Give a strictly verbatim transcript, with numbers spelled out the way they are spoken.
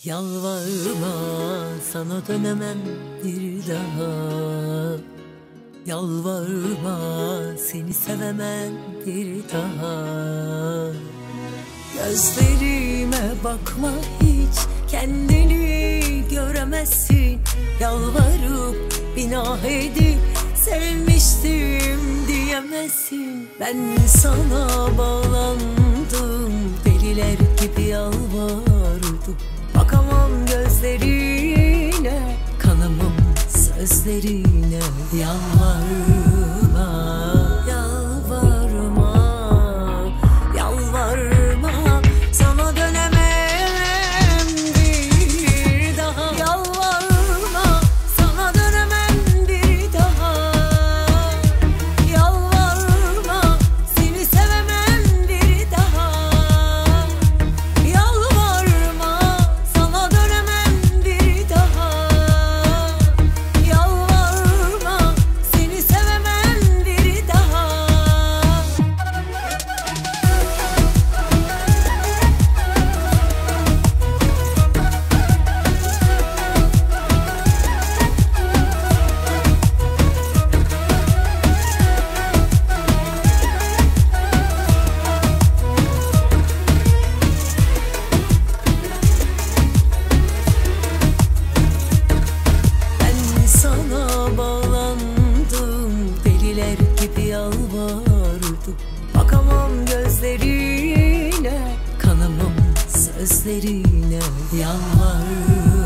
Yalvarma, sana dönemem bir daha. Yalvarma, seni sevemem bir daha. Gözlerime bakma hiç, kendini göremezsin. Yalvarıp günah edip sevmiştim diyemezsin. Ben sana bağlandım, deliler gibi yalvardım. Bakamam gözlerine, kanamam sözlerine. Yalvarma, yalvarma, yalvarma, sana dönemem bir daha. Yalvarma, sana dönemem bir daha. Yalvarma, seni sevemem bir daha. Yalvarma, sana dönemem bir daha. Yalvarma, seni sevemem bir daha. Ben sana bağlandım, deliler gibi yalvardım. Bakamam gözlerine, kanamam sözlerine. Yalvardım.